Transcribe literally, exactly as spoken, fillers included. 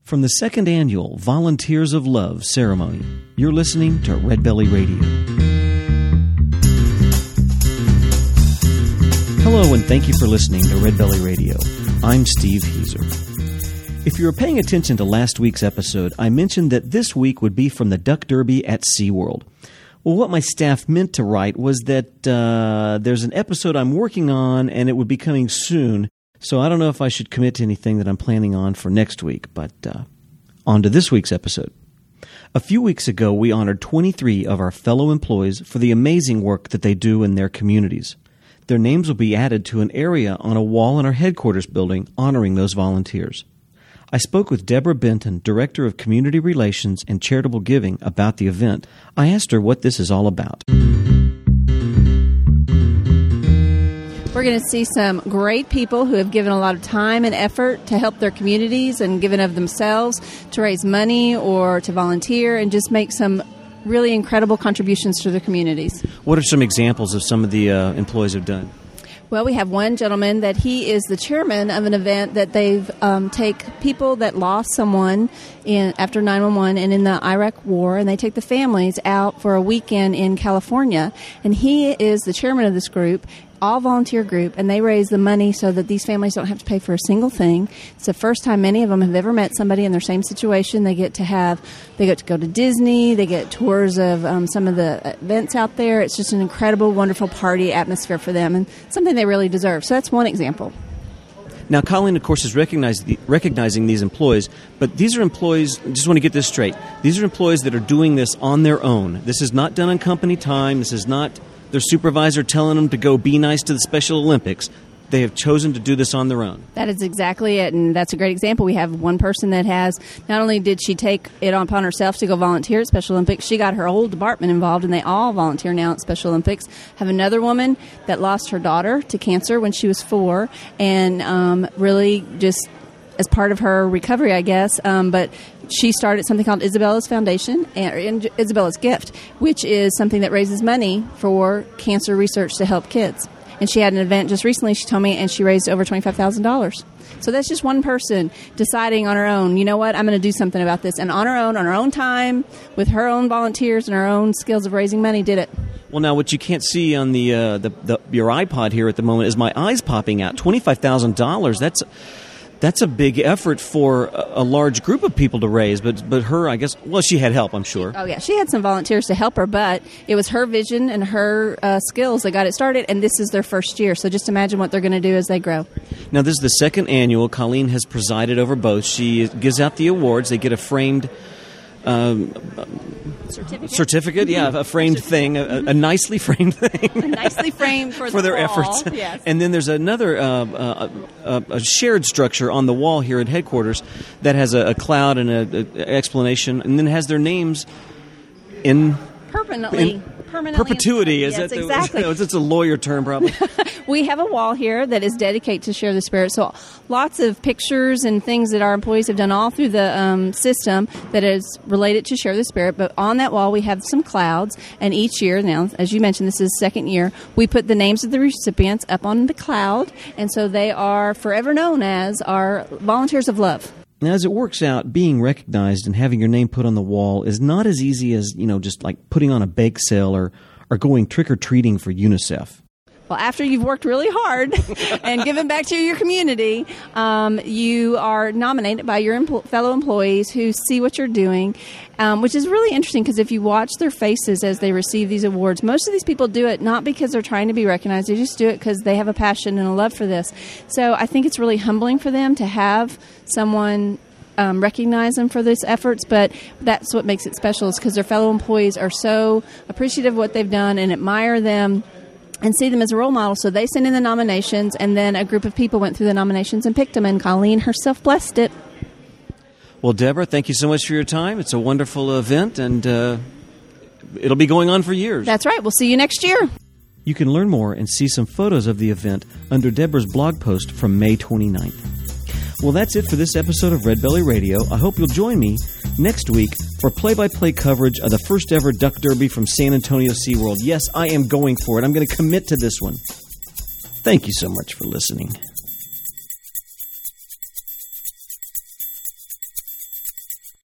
From the second annual Volunteers of Love ceremony, you're listening to Red Belly Radio. Hello, and thank you for listening to Red Belly Radio. I'm Steve Heiser. If you were paying attention to last week's episode, I mentioned that this week would be from the Duck Derby at SeaWorld. Well, what my staff meant to write was that uh, there's an episode I'm working on, and it would be coming soon. So I don't know if I should commit to anything that I'm planning on for next week, but uh, on to this week's episode. A few weeks ago, we honored twenty-three of our fellow employees for the amazing work that they do in their communities. Their names will be added to an area on a wall in our headquarters building honoring those volunteers. I spoke with Deborah Benton, Director of Community Relations and Charitable Giving, about the event. I asked her what this is all about. We're going to see some great people who have given a lot of time and effort to help their communities and given of themselves to raise money or to volunteer and just make some really incredible contributions to their communities. What are some examples of some of the uh, employees have done? Well, we have one gentleman that he is the chairman of an event that they've um, take people that lost someone in after nine one one and in the Iraq War, and they take the families out for a weekend in California. And he is the chairman of this group, all volunteer group, and they raise the money so that these families don't have to pay for a single thing. It's the first time many of them have ever met somebody in their same situation. They get to have, they get to go to Disney, they get tours of um, some of the events out there. It's just an incredible, wonderful party atmosphere for them and something they really deserve. So that's one example. Now, Colleen, of course, is recognized the, recognizing these employees, but these are employees, I just want to get this straight, these are employees that are doing this on their own. This is not done on company time. This is not their supervisor telling them to go be nice to the Special Olympics. They have chosen to do this on their own. That is exactly it, and that's a great example. We have one person that has, not only did she take it upon herself to go volunteer at Special Olympics, she got her whole department involved, and they all volunteer now at Special Olympics. Have another woman that lost her daughter to cancer when she was four, and um, really just as part of her recovery, I guess, um, but she started something called Isabella's Foundation, and Isabella's Gift, which is something that raises money for cancer research to help kids. And she had an event just recently, she told me, and she raised over twenty-five thousand dollars. So that's just one person deciding on her own, you know what, I'm going to do something about this. And on her own, on her own time, with her own volunteers and her own skills of raising money, did it. Well, now, what you can't see on the, uh, the, the your iPod here at the moment is my eyes popping out. twenty-five thousand dollars, that's... That's a big effort for a, a large group of people to raise, but but her, I guess, well, she had help, I'm sure. Oh, yeah, she had some volunteers to help her, but it was her vision and her uh, skills that got it started, and this is their first year, so just imagine what they're going to do as they grow. Now, this is the second annual. Colleen has presided over both. She gives out the awards. They get a framed Um, certificate. certificate, yeah, a framed thing, a, a nicely framed thing. A nicely framed for, for the their wall. efforts. Yes. And then there's another uh, uh, uh, a shared structure on the wall here at headquarters that has a, a cloud and an explanation, and then has their names in permanently. In permanently perpetuity. Is yes, that the, exactly. It's a lawyer term, probably. We have a wall here that is dedicated to Share the Spirit. So lots of pictures and things that our employees have done all through the um, system that is related to Share the Spirit. But on that wall, we have some clouds. And each year, now, as you mentioned, this is the second year, we put the names of the recipients up on the cloud. And so they are forever known as our Volunteers of Love. Now, as it works out, being recognized and having your name put on the wall is not as easy as, you know, just like putting on a bake sale or, or going trick-or-treating for UNICEF. Well, after you've worked really hard and given back to your community, um, you are nominated by your empl- fellow employees who see what you're doing, um, which is really interesting because if you watch their faces as they receive these awards, most of these people do it not because they're trying to be recognized. They just do it because they have a passion and a love for this. So I think it's really humbling for them to have someone Um, recognize them for these efforts, but that's what makes it special is because their fellow employees are so appreciative of what they've done and admire them and see them as a role model. So they sent in the nominations, and then a group of people went through the nominations and picked them, and Colleen herself blessed it. Well, Deborah, thank you so much for your time. It's a wonderful event, and uh, it'll be going on for years. That's right. We'll see you next year. You can learn more and see some photos of the event under Deborah's blog post from May twenty-ninth. Well, that's it for this episode of Red Belly Radio. I hope you'll join me next week for play-by-play coverage of the first ever Duck Derby from San Antonio SeaWorld. Yes, I am going for it. I'm going to commit to this one. Thank you so much for listening.